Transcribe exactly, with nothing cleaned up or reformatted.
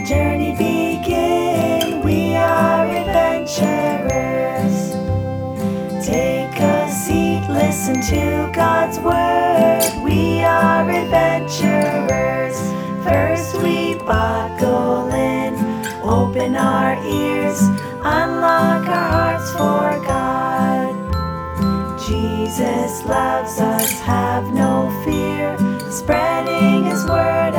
the journey begin. We are adventurers. Take a seat, listen to God's word. We are adventurers. First we buckle in, open our ears, unlock our hearts for God. Jesus loves us, have no fear, spreading His word